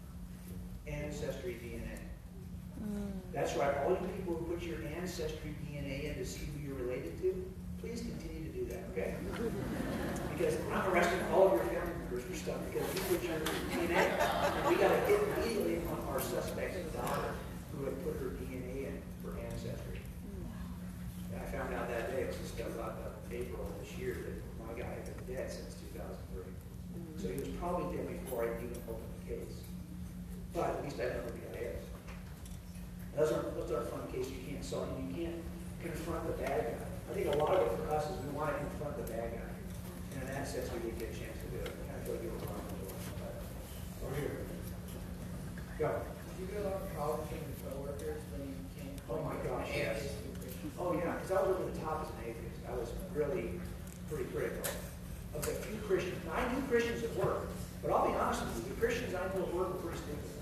Ancestry DNA. That's right. All you people who put your ancestry DNA in to see who you're related to, please continue to do that, okay? Because I'm arresting all of your family members for stuff because you put your DNA. And we got to hit immediately on our suspect's daughter who had put her DNA in for ancestry. And I found out that day, it was just about April of this year, that my guy had been dead since 2003. So he was probably dead before I even opened the case. But at least I know who the guy is. Those are fun cases you can't solve. You can't confront the bad guy. I think a lot of it for us is we want to confront the bad guy. And in that sense, we didn't get a chance to do it. I feel like you were wrong. Over here. Go. Did you get a lot of problems from your coworkers when you came? Oh my gosh, yes. Oh yeah, because I was over the top as an atheist. I was really pretty critical of a few Christians. Now, I knew Christians at work, but I'll be honest with you, the Christians I know at work were pretty stupid.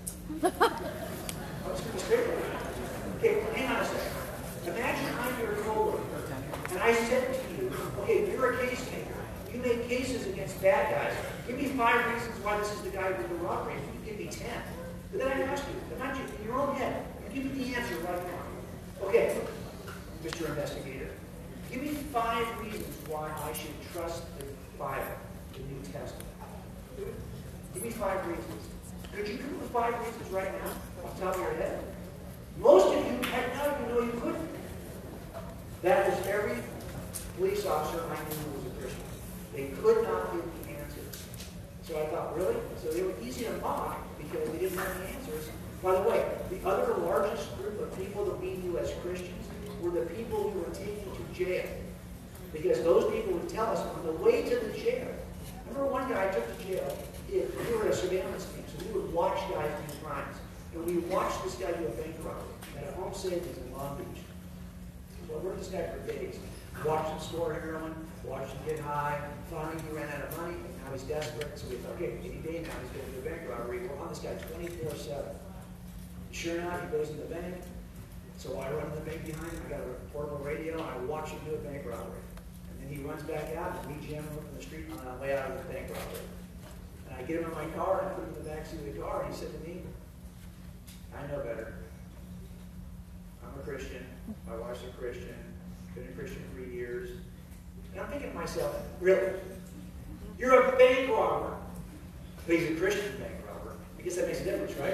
I was pretty straight with you. Okay, hang on a second. Imagine I'm your coworker, and I said to you, okay, you're a case maker. You make cases against bad guys. Give me 5 reasons why this is the guy with the robbery. You give me 10. But then I ask you, imagine in your own head, you give me the answer right now. Okay, Mr. Investigator, give me 5 reasons why I should trust the Bible, the New Testament. Give me 5 reasons. Could you come up with 5 reasons right now, off the top of your head? Most of you, right now, you know you couldn't. That was every police officer I knew was a Christian. They could not give the answers. So I thought, really? So they were easy to mock because they didn't have the answers. By the way, the other largest group of people that we knew as Christians were the people who were taken to jail. Because those people would tell us on the way to the jail. Remember one guy I took to jail, we were a surveillance team, so we would watch guys do crimes. And we watched this guy do a bank robbery at a home savings in Long Beach. So I worked this guy for days. Watched him score heroin, watched him get high. Finally, he ran out of money, and now he's desperate. So we thought, okay, any day now he's going to do a bank robbery. We're on this guy 24/7. Sure enough, he goes in the bank. So I run in the bank behind him. I got a portable radio, and I watch him do a bank robbery. And then he runs back out, and we jam him up in the street on the way out of the bank robbery. And I get him in my car, and I put him in the backseat of the car, and he said to me, I know better. I'm a Christian. My wife's a Christian. Been a Christian for years. And I'm thinking to myself, really? You're a bank robber. But he's a Christian bank robber. I guess that makes a difference, right?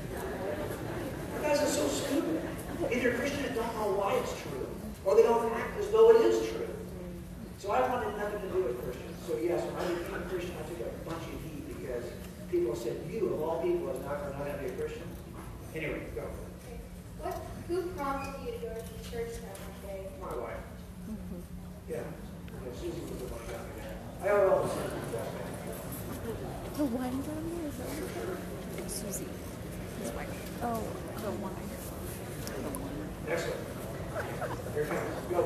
You guys are so stupid. Either Christians don't know why it's true, or they don't act as though it is true. So I wanted nothing to do with Christians. So yes, when I became a Christian, I took a bunch of heat because people said, you, of all people, are not going to be a Christian. Anyway, go. Who prompted you to go to church that one day? My wife. Yeah. Susie was the one who got me there. I owe all the Susie back. The wine down there is that Susie, his wife. Oh, the wine. Next one. Here it comes. Go.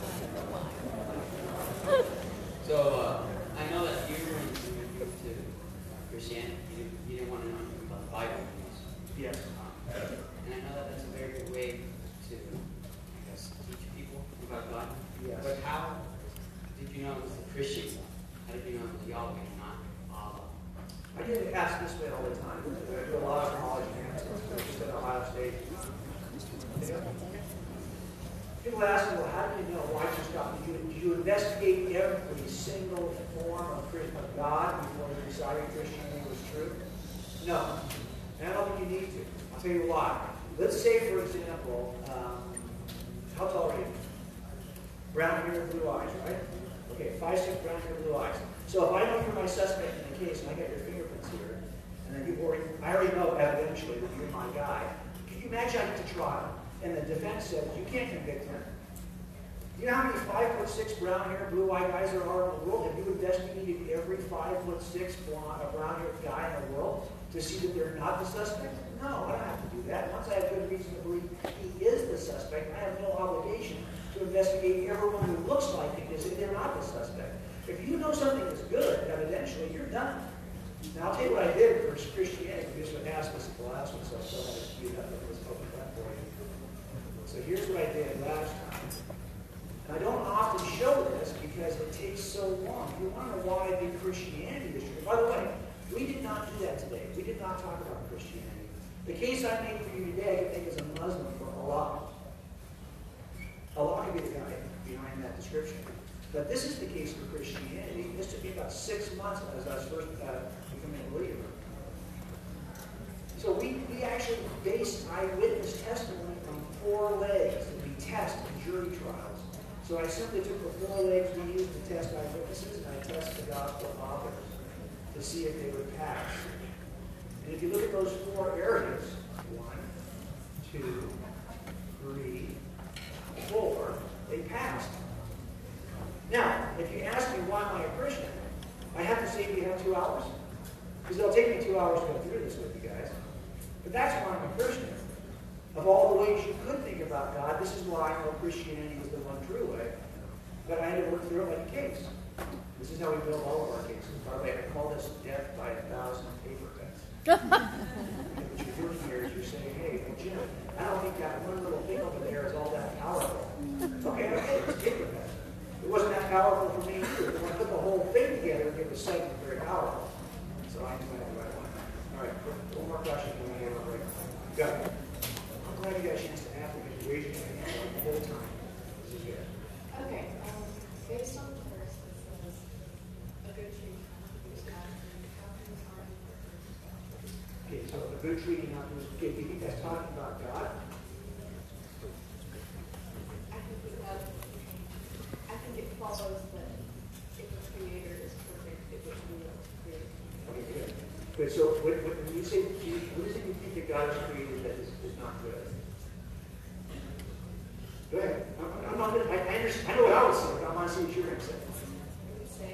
So, I know that you were introduced to Christianity. You didn't want to know anything about the Bible. Yes. And I know that that's a very good way to, I guess, teach people about God. Yes. But how did you know it was the Christian? How did you know it was Yahweh, not Allah? I get asked this way all the time. I do a lot of college camps, just at Ohio State. People ask me, well, how do you know why you stopped? Did you investigate every single form of God before you decided Christianity was true? No. And I don't think you need to. I'll tell you why. Let's say, for example, how tall are you? Brown hair, blue eyes, right? Okay, 5'6", brown hair, blue eyes. So if I know you're my suspect in the case and I got your fingerprints here, and then I already know evidentially that you're my guy, can you imagine I get to trial and the defense says you can't convict him? You know how many 5'6" brown hair, blue eyed guys there are in the world? Have you investigated every 5'6" brown haired guy in the world to see that they're not the suspect? No, I don't have to do that. Once I have good reason to believe he is the suspect, I have no obligation to investigate everyone who looks like him as if they're not the suspect. If you know something is good, evidentially, you're done. Now, I'll tell you what I did for Christianity. You just asked us at the last one, so I still have to queued up. Let's open that for you. So here's what I did last time. And I don't often show this because it takes so long. If you want to know why I think Christianity is true. By the way, we did not do that today. We did not talk about Christianity. The case I made for you today, I think, is a Muslim for Allah. Allah could be the guy behind that description. But this is the case for Christianity. This took me about 6 months as I was first becoming a believer. So we actually based eyewitness testimony on 4 legs that we test in jury trials. So I simply took the 4 legs we used to test eyewitnesses, and I tested the gospel authors to see if they would pass. And if you look at those 4 areas, 1, 2, 3, 4, they passed. Now, if you ask me why am I a Christian, I have to say we have 2 hours. Because it'll take me 2 hours to go through this with you guys. But that's why I'm a Christian. Of all the ways you could think about God, this is why I know Christianity is the one true way. But I had to work through it like a case. This is how we build all of our cases. By the way, I call this death by 1,000 paper cuts. What you're doing here is you're saying, hey, well, Jim, I don't think that one little thing over there is all that powerful. Okay, it's paper cut. It wasn't that powerful for me either. When I put the whole thing together, it was suddenly very powerful. So I knew I had the right one. All right, one more question from me. Go. I'm glad you got a chance to ask me because you raised your hand the whole time. This is good. Okay, based on the verse that says, a good tree produces God, how can we find Okay, so a good tree not to do you think that's talking about God? I think it follows that if the Creator is perfect, it would be able to create. Okay, good. Good. So when you say, what is it you think that God has created that is not good? Go ahead. I'm not going to, I understand. I know what I would say, but I want to see what you're going to say. I would say,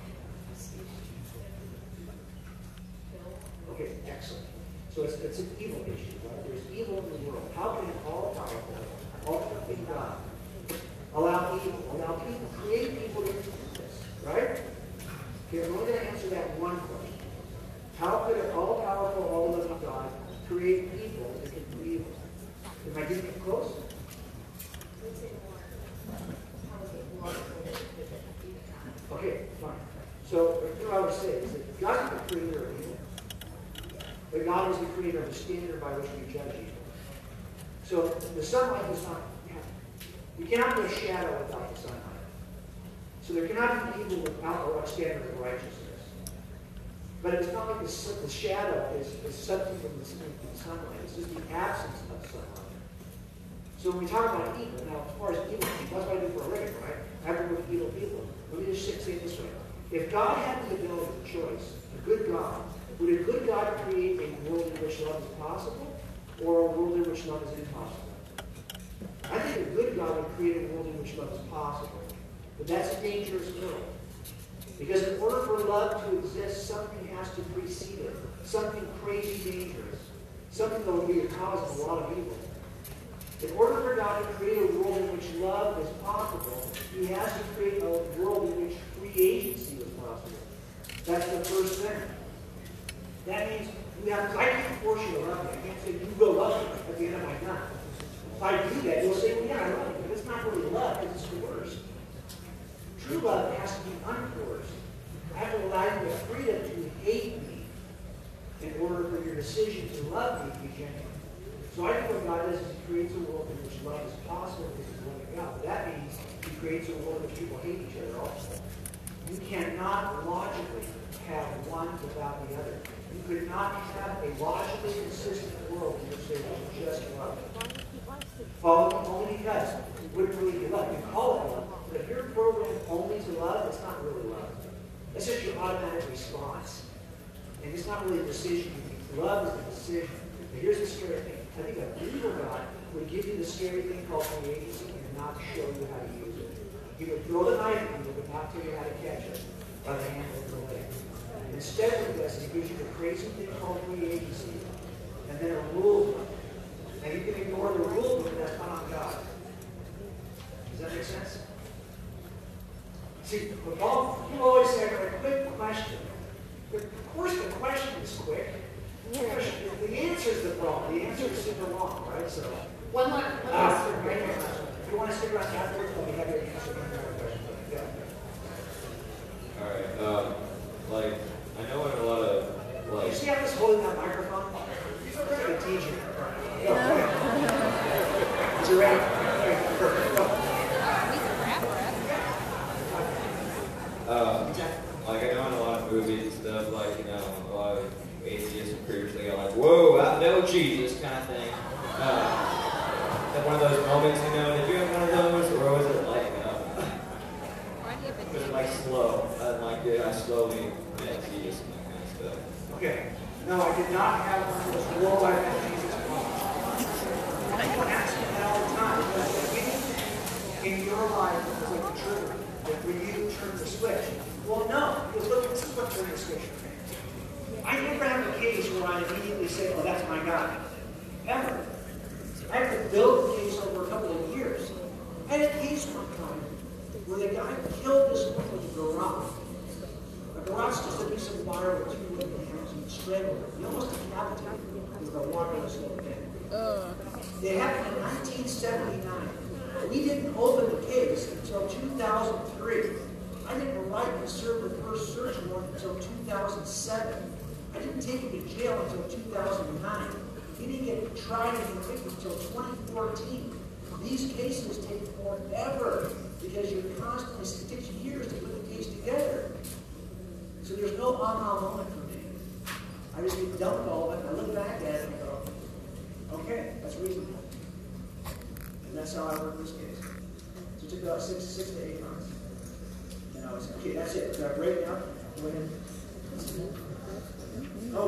Okay, excellent. So it's an evil issue, right? There's evil in the world. How can an all-powerful, ultimately God allow evil, allow people, create people to do this, right? Okay, I'm only going to answer that one question. How could an all-powerful, all-loving God create people that can do evil? Am I getting it close? Okay, fine. So what I would say is that God is the creator of evil, but God is the creator of the standard by which we judge evil. So the sunlight does not happen. You cannot be a shadow without the sunlight. So there cannot be evil without a standard of righteousness. But it's not like the shadow is something from the sunlight. It's just the absence of sunlight. So when we talk about evil, now as far as evil, that's what I do for a living, right? I have to work with evil people. Let me just say it this way. If God had the ability, the choice, a good God, would a good God create a world in which love is possible or a world in which love is impossible? I think a good God would create a world in which love is possible. But that's a dangerous world. Because in order for love to exist, something has to precede it. Something crazy dangerous. Something that would be the cause of a lot of evil. In order for God to create a world in which love is possible, He has to create a world in which free agency is possible. That's the first thing. That means I can't force you to love me. I can't say, you go love me at the end of my gun. If I do that, you'll say, well, yeah, I love you. But it's not really love, because it's coerced. True love has to be uncoerced. I have to allow you the freedom to hate me in order for your decision to love me to be genuine. So I think what God does is He creates a world in which love is possible because He's loving God. But that means He creates a world in which people hate each other also. You cannot logically have one without the other. You could not have a logically consistent world in which there was just love. Follow me only because you wouldn't really be love. You call it love, but if you're programmed only to love, it's not really love. That's just your automatic response. And it's not really a decision you make. Love is a decision. But here's the scary thing. I think a evil God would give you the scary thing called free agency and not show you how to use it. He would throw the knife at you, but not tell you how to catch it by the hand of the leg. Instead of this, He gives you the crazy thing called free agency, and then a rule book. And you can ignore the rule book, that's not on God. Does that make sense? See, people always say, a quick question. But of course the question is quick. The answer is the problem. The answer is super long, right? So, One last right here. If you want to stick around afterwards, let me have your answer to your question. Yeah. All right. Like, I know in a lot of, You like, see how this holding that microphone? It's like a DJ. Go ahead. Is it ready? Okay, perfect. Go. like I know in a lot of movies and stuff, like, you know, a lot of atheists and preachers, they go like, whoa, I know Jesus kind of thing. Like one of those moments, you know, did you have one of those, or was it like, was it like slow? And like, I slowly met Jesus and that kind of stuff. Okay. No, I did not have one of those whoa, I met Jesus moments. People ask me that all the time. Because anything in your life is like a trigger that for you turn the switch. Well, no, because look, this is what turned the switch for me. I never have a case where I immediately say, oh, that's my guy. Ever. I had to build the case over a couple of years. I had a case one time where the guy killed this woman with a garage. A garage just a piece of wire with two wooden hands and strangled her. He almost decapitated her with a wireless little pin. It happened in 1979. We didn't open the case until 2003. I didn't write and serve the first search warrant until 2007. I didn't take him to jail until 2009. He didn't get tried and convicted until 2014. These cases take forever because you're constantly, it takes years to put the case together. So there's no aha moment for me. I just get dumped all of it, and I look back at it and go, okay, that's reasonable. And that's how I work this case. So it took about 6 to 8 months. And I was, okay, that's it. Do I break it up? Go ahead.